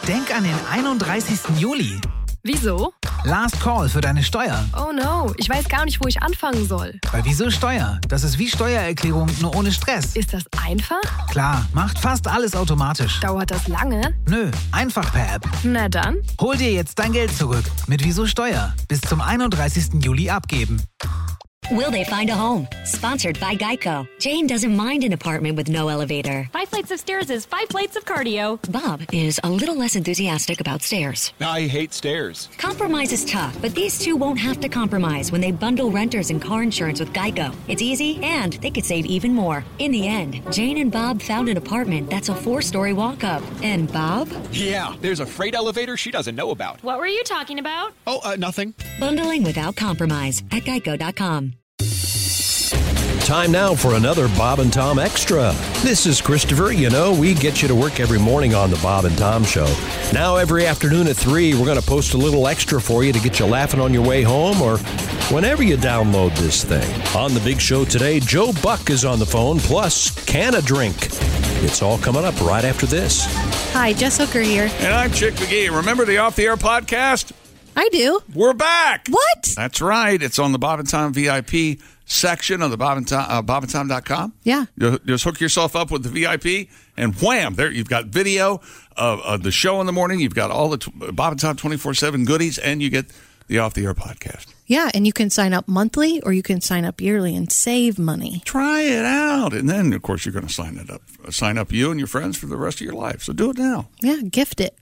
Denk an den 31. Juli. Wieso? Last Call für deine Steuer. Oh no, ich weiß gar nicht, wo ich anfangen soll. Bei Wieso Steuer? Das ist wie Steuererklärung, nur ohne Stress. Ist das einfach? Klar, macht fast alles automatisch. Dauert das lange? Nö, einfach per App. Na dann. Hol dir jetzt dein Geld zurück mit Wieso Steuer. Bis zum 31. Juli abgeben. Will they find a home? Sponsored by Geico. Jane doesn't mind an apartment with no elevator. 5 flights of stairs is 5 plates of cardio. Bob is a little less enthusiastic about stairs. I hate stairs. Compromise is tough, but these two won't have to compromise when they bundle renters and car insurance with Geico. It's easy, and they could save even more. In the end, Jane and Bob found an apartment that's a 4-story walk-up. And Bob? Yeah, there's a freight elevator she doesn't know about. What were you talking about? Oh, nothing. Bundling without compromise at Geico.com. Time now for another Bob and Tom Extra. This is Christopher. You know, we get you to work every morning on the Bob and Tom Show. Now, every afternoon at 3, we're going to post a little extra for you to get you laughing on your way home or whenever you download this thing. On the big show today, Joe Buck is on the phone, plus Can a Drink. It's all coming up right after this. Hi, Jess Hooker here. And I'm Chick McGee. Remember the Off the Air podcast? I do. We're back. What? That's right. It's on the Bob and Tom VIP section of the bobandtom.com. Yeah. Just hook yourself up with the VIP, and wham, there you've got video of the show in the morning. You've got all the Bob and Tom 24/7 goodies, and you get the Off the Air podcast. Yeah, and you can sign up monthly or you can sign up yearly and save money. Try it out, and then of course you're going to sign up you and your friends for the rest of your life. So do it now. Yeah, gift it.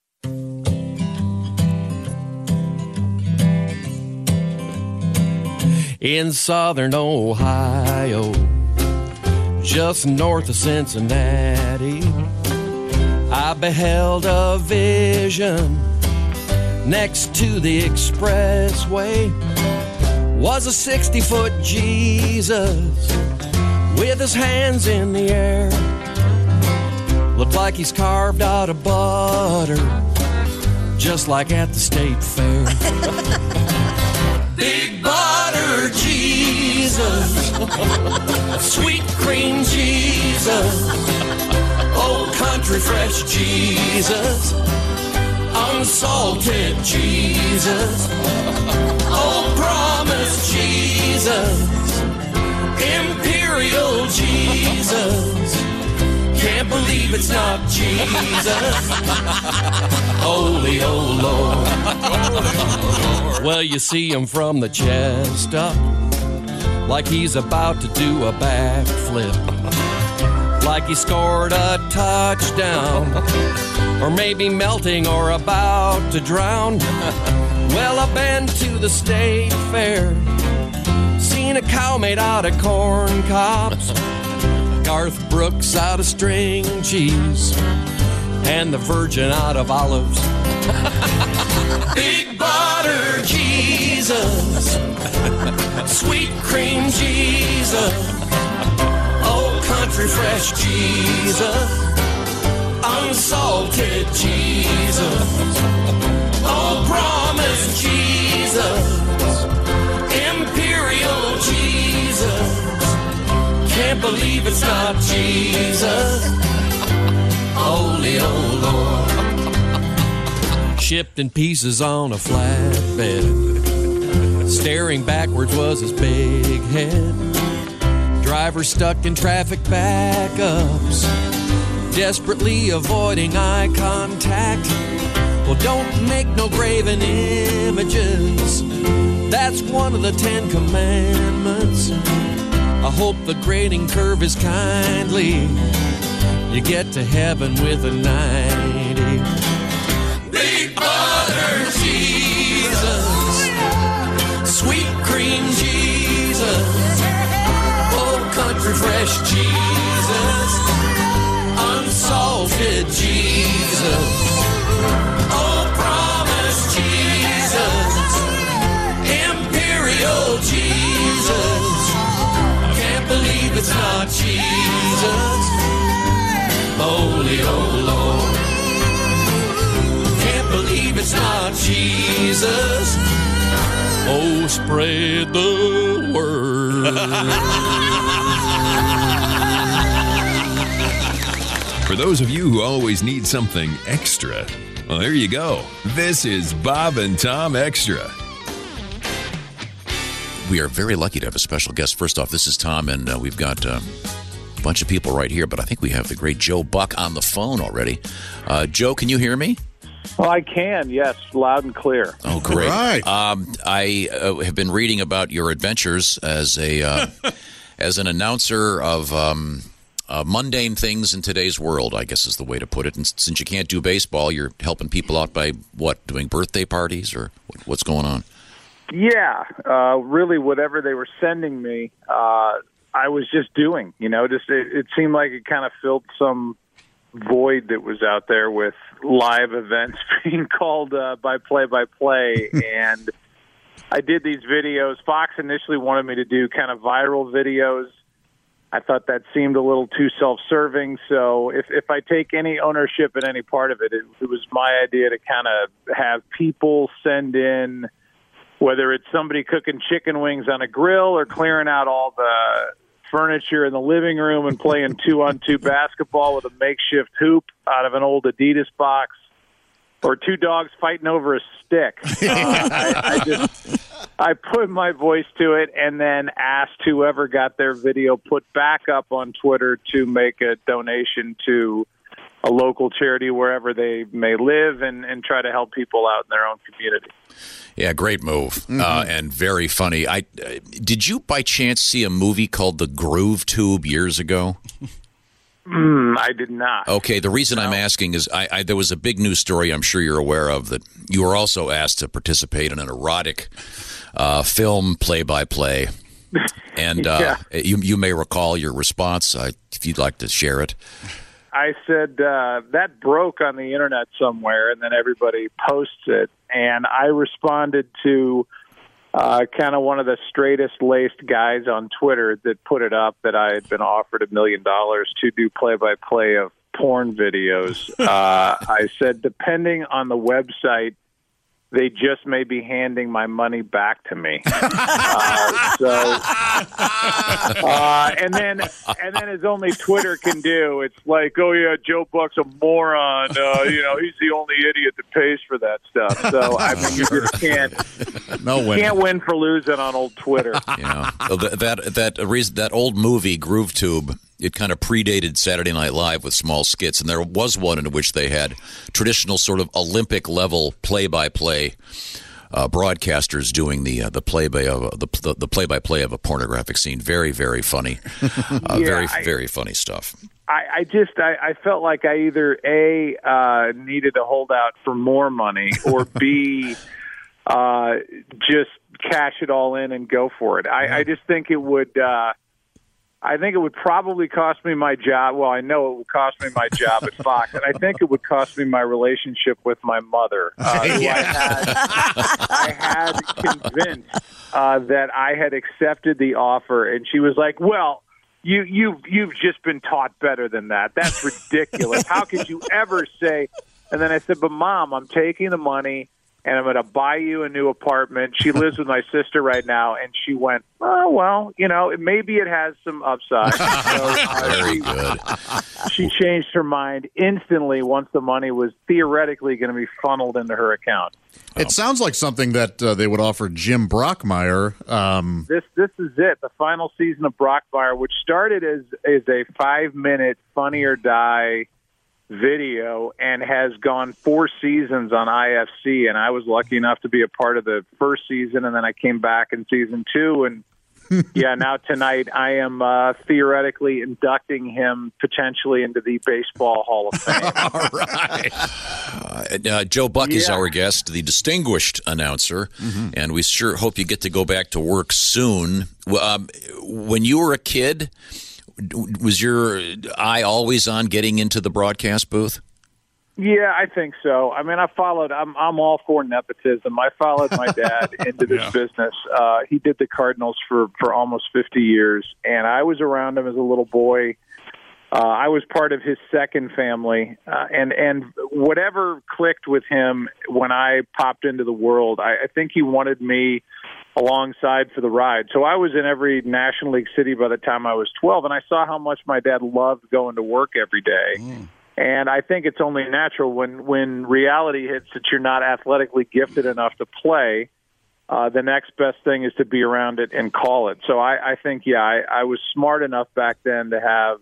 In southern Ohio, just north of Cincinnati, I beheld a vision. Next to the expressway was a 60-foot Jesus with his hands in the air. Looked like he's carved out of butter, just like at the state fair. Big butter Jesus, sweet cream Jesus, old country fresh Jesus, unsalted Jesus, old promise Jesus, imperial Jesus, can't believe it's not Jesus, holy oh Lord. Well, you see him from the chest up, like he's about to do a backflip, like he scored a touchdown, or maybe melting or about to drown. Well, I've been to the state fair, seen a cow made out of corn cobs, Garth Brooks out of string cheese, and the Virgin out of olives. Big butter Jesus, sweet cream Jesus, old country fresh Jesus, unsalted Jesus, old promise Jesus, imperial Jesus, can't believe it's not Jesus, holy oh Lord. Shipped in pieces on a flatbed, staring backwards was his big head. Driver stuck in traffic backups, desperately avoiding eye contact. Well, don't make no graven images, that's one of the 10 commandments. I hope the grading curve is kindly, you get to heaven with a 90. Big butter Jesus, sweet cream Jesus, old country fresh Jesus, unsalted Jesus, old promise Jesus, imperial Jesus, can't believe it's not Jesus, holy oh Lord, can't believe it's not Jesus, oh spread the word. For those of you who always need something extra, Well, there you go. This is Bob and Tom Extra. We are very lucky to have a special guest. First off, this is Tom, and we've got a bunch of people right here, but I think we have the great Joe Buck on the phone already. Joe, can you hear me? Well, I can, yes, loud and clear. Oh, great. Right. I have been reading about your adventures as a as an announcer of mundane things in today's world, I guess is the way to put it. And since you can't do baseball, you're helping people out by, doing birthday parties, or what's going on? Yeah, really whatever they were sending me, I was just doing. It seemed like it kind of filled some void that was out there with live events being called by play-by-play. And I did these videos. Fox initially wanted me to do kind of viral videos. I thought that seemed a little too self-serving. So if I take any ownership in any part of it, it was my idea to kind of have people send in, whether it's somebody cooking chicken wings on a grill or clearing out all the furniture in the living room and playing 2-on-2 basketball with a makeshift hoop out of an old Adidas box, or two dogs fighting over a stick. I put my voice to it and then asked whoever got their video put back up on Twitter to make a donation to a local charity wherever they may live and try to help people out in their own community. Yeah, great move, and very funny. Did you by chance see a movie called The Groove Tube years ago? I did not. Okay, the reason I'm asking is there was a big news story I'm sure you're aware of that you were also asked to participate in an erotic film play-by-play. And you may recall your response, if you'd like to share it. I said that broke on the internet somewhere, and then everybody posts it. And I responded to kind of one of the straightest-laced guys on Twitter that put it up that I had been offered $1 million to do play-by-play of porn videos. I said, depending on the website, they just may be handing my money back to me. And then as only Twitter can do, it's like, oh yeah, Joe Buck's a moron. He's the only idiot that pays for that stuff. So I mean, you just can't win for losing on old Twitter. That old movie Groove Tube, it kind of predated Saturday Night Live with small skits, and there was one in which they had traditional sort of Olympic level play-by-play broadcasters doing the play-by-play of a pornographic scene. Very, very funny. Very funny stuff. I felt like I either needed to hold out for more money, or B, just cash it all in and go for it. I just think it would. I think it would probably cost me my job. Well, I know it would cost me my job at Fox, and I think it would cost me my relationship with my mother, who I had convinced that I had accepted the offer, and she was like, "Well, you've just been taught better than that. That's ridiculous. How could you ever say?" And then I said, "But Mom, I'm taking the money, and I'm going to buy you a new apartment." She lives with my sister right now, and she went, "Oh, well, maybe it has some upside." Very good. She changed her mind instantly once the money was theoretically going to be funneled into her account. It sounds like something that they would offer Jim Brockmire. This is it, the final season of Brockmire, which started as a 5-minute Funny or Die video and has gone 4 seasons on IFC, and I was lucky enough to be a part of the first season, and then I came back in season 2, and now tonight I am theoretically inducting him potentially into the Baseball Hall of Fame. All right. Joe Buck is our guest, the distinguished announcer, and we sure hope you get to go back to work soon. When you were a kid, was your eye always on getting into the broadcast booth? Yeah, I think so. I mean, I'm all for nepotism. I followed my dad into this business. He did the Cardinals for almost 50 years, and I was around him as a little boy. I was part of his second family, and whatever clicked with him when I popped into the world, I think he wanted me alongside for the ride. So I was in every National League city by the time I was 12, and I saw how much my dad loved going to work every day. And I think it's only natural when reality hits that you're not athletically gifted enough to play. The next best thing is to be around it and call it. So I think, I was smart enough back then to have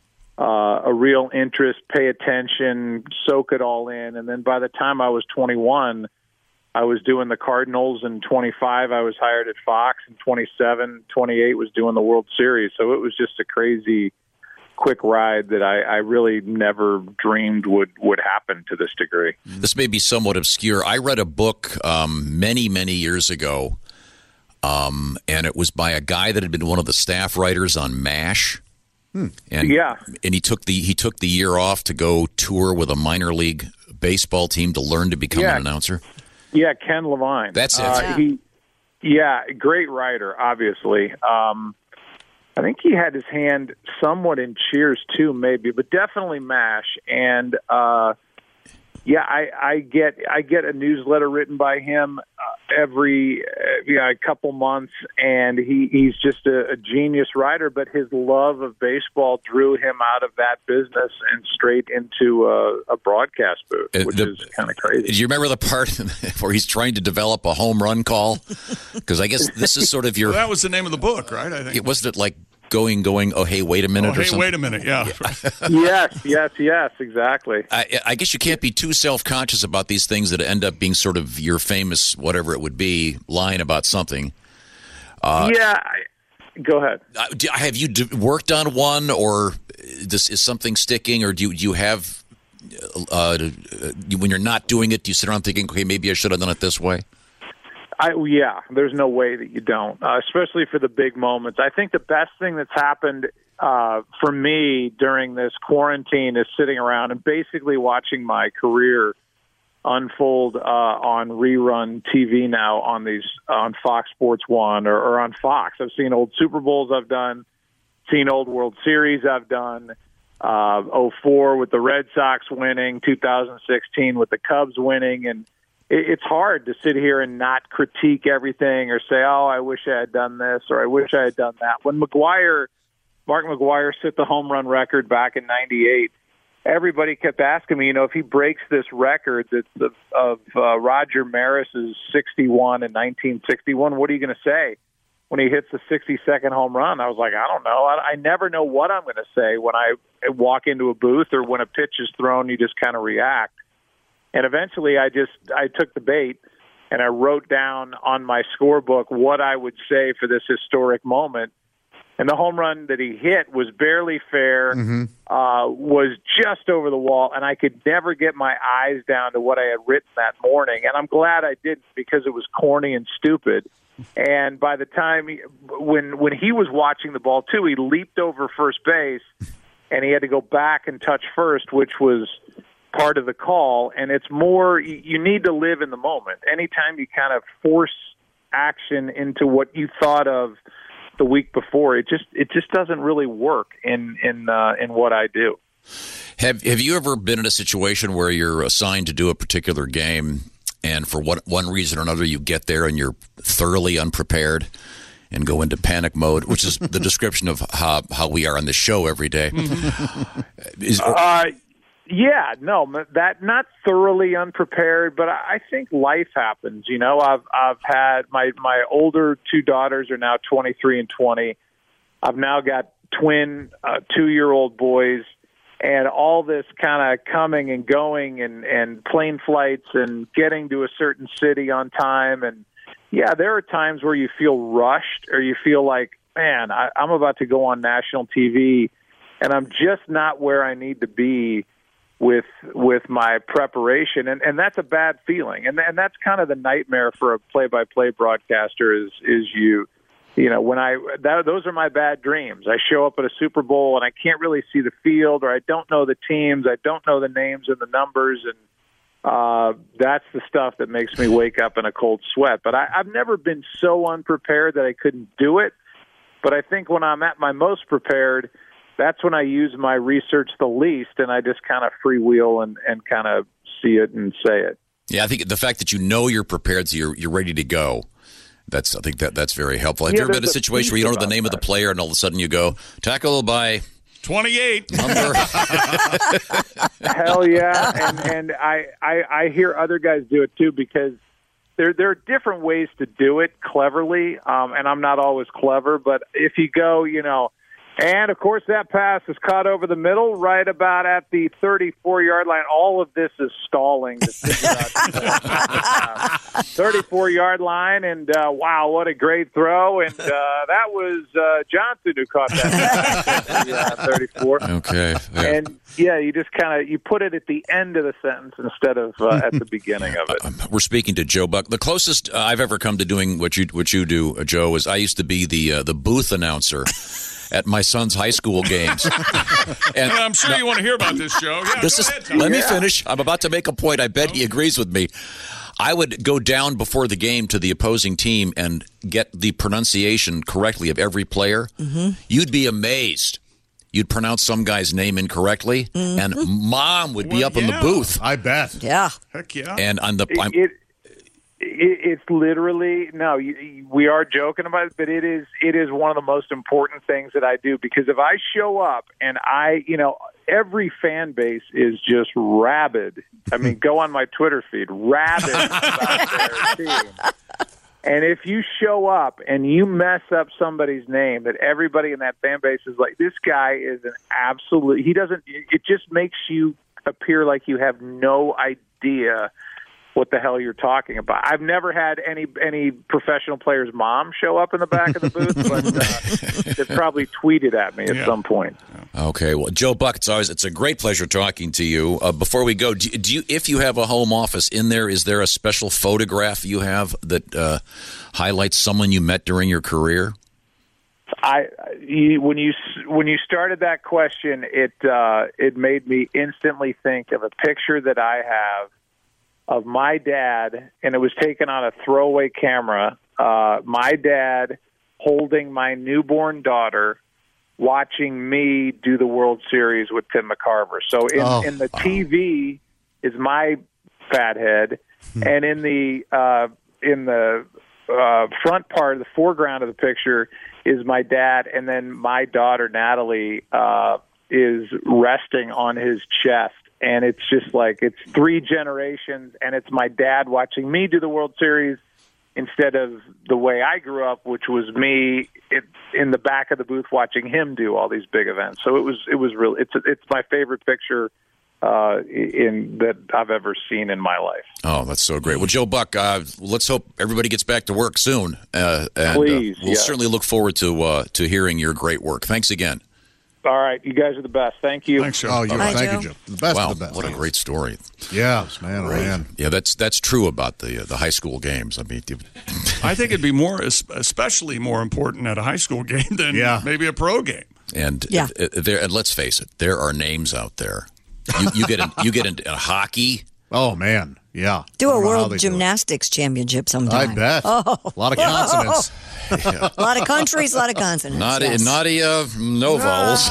a real interest, pay attention, soak it all in. And then by the time I was 21, I was doing the Cardinals, and 25 I was hired at Fox, and 27, 28 was doing the World Series. So it was just a crazy quick ride that I really never dreamed would happen to this degree. This may be somewhat obscure. I read a book many, many years ago, and it was by a guy that had been one of the staff writers on MASH. And he took the year off to go tour with a minor league baseball team to learn to become an announcer. Yeah, Ken Levine. That's it. Great writer, obviously. I think he had his hand somewhat in Cheers too, maybe, but definitely MASH. And I get a newsletter written by him every a couple months, and he's just a genius writer. But his love of baseball drew him out of that business and straight into a broadcast booth, which is kind of crazy. Do you remember the part where he's trying to develop a home run call? Because I guess this is sort of your. Well, that was the name of the book, right? I think it wasn't it like going. Oh, hey, wait a minute, or something. Wait a minute, yeah. yes, exactly. I guess you can't be too self-conscious about these things that end up being sort of your famous, whatever it would be, line about something. Go ahead. Have you worked on one, or is something sticking, or do you have, when you're not doing it, do you sit around thinking, okay, maybe I should have done it this way? There's no way that you don't, especially for the big moments. I think the best thing that's happened for me during this quarantine is sitting around and basically watching my career unfold on rerun TV now on Fox Sports 1 or on Fox. I've seen old Super Bowls I've done, seen old World Series I've done, 04 with the Red Sox winning, 2016 with the Cubs winning, and it's hard to sit here and not critique everything or say, oh, I wish I had done this or I wish I had done that. When Mark McGwire set the home run record back in 98, everybody kept asking me, if he breaks this record of Roger Maris's 61 in 1961, what are you going to say when he hits the 62nd home run? I was like, I don't know. I never know what I'm going to say when I walk into a booth or when a pitch is thrown, you just kind of react. And eventually I took the bait and I wrote down on my scorebook what I would say for this historic moment. And the home run that he hit was barely fair, was just over the wall, and I could never get my eyes down to what I had written that morning. And I'm glad I didn't, because it was corny and stupid. And by the time when he was watching the ball too, he leaped over first base and he had to go back and touch first, which was part of the call. And it's more, you need to live in the moment. Anytime you kind of force action into what you thought of the week before, it just doesn't really work in what I do. Have you ever been in a situation where you're assigned to do a particular game, and for one reason or another you get there and you're thoroughly unprepared and go into panic mode, which is the description of how we are on the show every day? Not thoroughly unprepared, but I think life happens. I've had my older two daughters are now 23 and 20. I've now got twin 2-year-old boys, and all this kind of coming and going and plane flights and getting to a certain city on time. And there are times where you feel rushed or you feel like, man, I'm about to go on national TV and I'm just not where I need to be with my preparation, and that's a bad feeling, and that's kind of the nightmare for a play-by-play broadcaster is those are my bad dreams. I show up at a Super Bowl and I can't really see the field, or I don't know the teams, I don't know the names and the numbers, and that's the stuff that makes me wake up in a cold sweat. But I've never been so unprepared that I couldn't do it, but I think when I'm at my most prepared, that's when I use my research the least, and I just kind of freewheel and kind of see it and say it. Yeah, I think the fact that you're prepared, so you're ready to go, I think that's very helpful. Have you ever been in a situation where you don't know the name of the player and all of a sudden you go, tackle by 28. Hell yeah. And I hear other guys do it too, because there are different ways to do it cleverly, and I'm not always clever, but if you go, and of course that pass is caught over the middle right about at the 34-yard line. All of this is stalling to figure out 34-yard line, and wow, what a great throw. And that was Johnson who caught that 34. Okay. Yeah. And yeah, you just you put it at the end of the sentence instead of at the beginning of it. We're speaking to Joe Buck. The closest I've ever come to doing what you do, Joe, is I used to be the booth announcer at my son's high school games. And I'm sure you want to hear about this show. Yeah, let me finish. I'm about to make a point. I bet he agrees with me. I would go down before the game to the opposing team and get the pronunciation correctly of every player. Mm-hmm. You'd be amazed. You'd pronounce some guy's name incorrectly, and Mom would be up in the booth. I bet. Yeah. Heck yeah. And on the... It's literally we are joking about it, but it is one of the most important things that I do, because if I show up and every fan base is just rabid. I mean, go on my Twitter feed, rabid about their team. And if you show up and you mess up somebody's name, that everybody in that fan base is like, this guy is an absolute. It just makes you appear like you have no idea what the hell you're talking about. I've never had any professional player's mom show up in the back of the booth, but they've probably tweeted at me at some point. Okay, well, Joe Buck, it's a great pleasure talking to you. Before we go, do you, if you have a home office in there, is there a special photograph you have that highlights someone you met during your career? When you started that question, it made me instantly think of a picture that I have of my dad, and it was taken on a throwaway camera. My dad holding my newborn daughter, watching me do the World Series with Tim McCarver. So in the TV is my fat head, and in the front part of the foreground of the picture is my dad, and then my daughter Natalie is resting on his chest. And it's just like, it's three generations, and it's my dad watching me do the World Series instead of the way I grew up, which was me in the back of the booth watching him do all these big events. So it was really, it's my favorite picture that I've ever seen in my life. Oh, that's so great. Well, Joe Buck, let's hope everybody gets back to work soon. And Please, we'll certainly look forward to hearing your great work. Thanks again. All right, you guys are the best. Thank you. Thanks, Joe. Thank you, Joe. The best wow, of the best. What a great story. Yeah, man. Yeah, that's true about the high school games. I mean, I think it'd be especially more important at a high school game than maybe a pro game. And and let's face it, there are names out there. You get into hockey. Oh man, yeah. Do a world gymnastics championship sometime. I bet. Oh. A lot of consonants. Yeah. A lot of countries, a lot of consonants. Nadia, no vowels.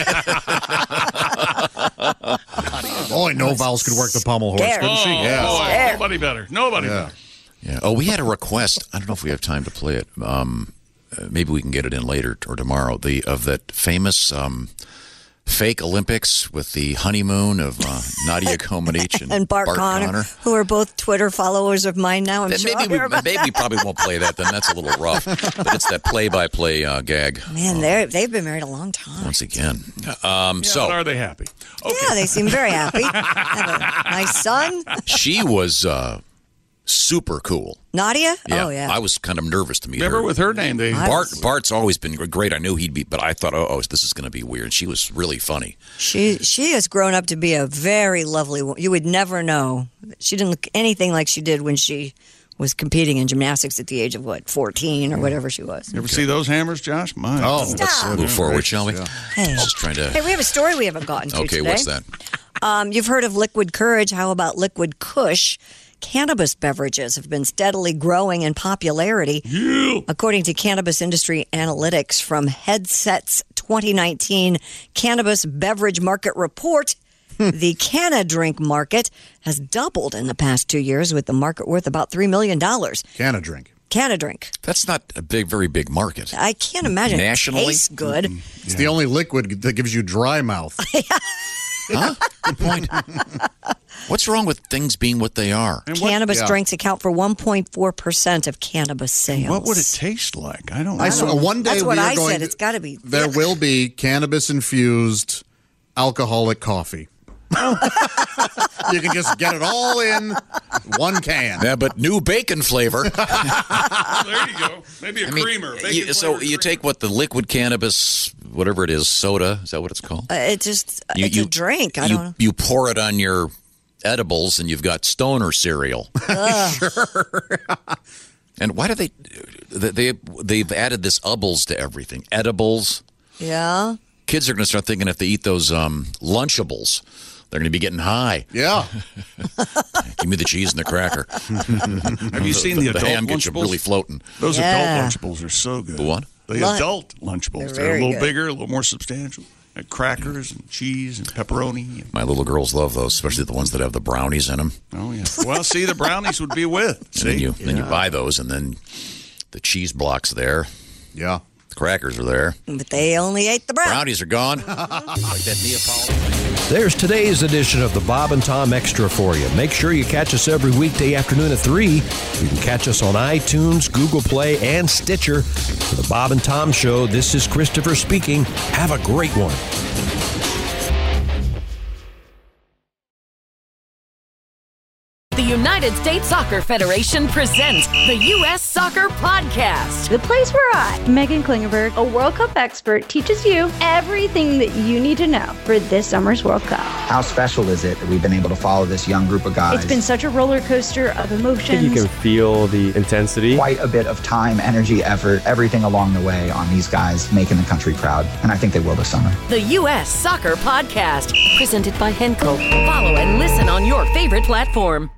Only no vowels could work the pommel horse, couldn't she? Yeah. Nobody better. Better. Yeah. Oh, we had a request. I don't know if we have time to play it. Maybe we can get it in later or tomorrow. Of that famous fake Olympics with the honeymoon of Nadia Comaneci and Bart Connor, who are both Twitter followers of mine now. Maybe we probably won't play that. Then that's a little rough. But it's that play-by-play gag. Man, they've been married a long time. Once again. So are they happy? Okay. Yeah, they seem very happy. Have a nice son. She was super cool. Nadia? Yeah. Oh, yeah. I was kind of nervous to meet her. Remember with her name? Bart's always been great. I knew he'd be, but I thought, this is going to be weird. She was really funny. She has grown up to be a very lovely woman. You would never know. She didn't look anything like she did when she was competing in gymnastics at the age of, 14 or whatever she was. You ever see those hammers, Josh? Mine. Let's move forward, shall we? Yeah. Hey. Just trying to... Hey, we have a story we haven't gotten to today. Okay, what's that? You've heard of Liquid Courage. How about Liquid Kush? Cannabis beverages have been steadily growing in popularity. Yeah. According to cannabis industry analytics from Headset's 2019 Cannabis Beverage Market Report, the Canna-Drink market has doubled in the past 2 years, with the market worth about $3 million. Canna-Drink. Canna drink. That's not a very big market. I can't imagine Nationally? it tastes good. It's the only liquid that gives you dry mouth. Huh? Good point. What's wrong with things being what they are? Cannabis drinks account for 1.4% of cannabis sales. What would it taste like? I don't know. One day That's what we are I going said. It's got to be. There will be cannabis-infused alcoholic coffee. You can just get it all in one can. Yeah, but new bacon flavor. There you go. Maybe a creamer. You take what the liquid cannabis, whatever it is, soda. Is that what it's called? It's a drink. I don't know. You pour it on your edibles, and you've got stoner cereal. Sure. And why do they've added this edibles to everything? Edibles. Yeah. Kids are going to start thinking if they eat those Lunchables, they're going to be getting high. Yeah. Give me the cheese and the cracker. Have you seen the adult ham gets you Lunchables? really floating. Those adult Lunchables are so good. The what? The adult Lunchables. They're a little bigger, a little more substantial. And crackers and cheese and pepperoni. My little girls love those, especially the ones that have the brownies in them. Oh, yeah. Well, see, the brownies would be with. See? Then you buy those, and then the cheese block's there. Yeah. The crackers are there. But they only ate the brownies are gone. Like that Neapolitan. There's today's edition of the Bob and Tom Extra for you. Make sure you catch us every weekday afternoon at 3. You can catch us on iTunes, Google Play, and Stitcher. For the Bob and Tom Show, this is Christopher speaking. Have a great one. The United States Soccer Federation presents the U.S. Soccer Podcast. The place where I, Megan Klingenberg, a World Cup expert, teaches you everything that you need to know for this summer's World Cup. How special is it that we've been able to follow this young group of guys? It's been such a roller coaster of emotions. I think you can feel the intensity. Quite a bit of time, energy, effort, everything along the way on these guys making the country proud. And I think they will this summer. The U.S. Soccer Podcast, presented by Henkel. Follow and listen on your favorite platform.